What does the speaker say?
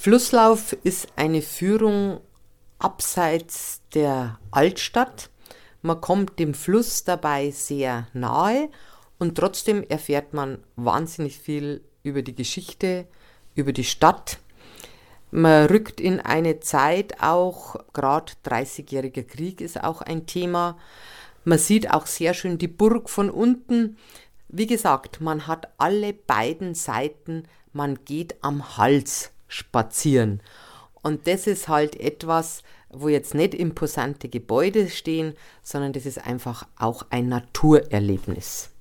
Flusslauf ist eine Führung abseits der Altstadt. Man kommt dem Fluss dabei sehr nahe und trotzdem erfährt man wahnsinnig viel über die Geschichte, über die Stadt. Man rückt in eine Zeit auch, gerade 30-jähriger Krieg ist auch ein Thema. Man sieht auch sehr schön die Burg von unten. Wie gesagt, man hat alle beiden Seiten, man geht am Hals spazieren. Und das ist halt etwas, wo jetzt nicht imposante Gebäude stehen, sondern das ist einfach auch ein Naturerlebnis.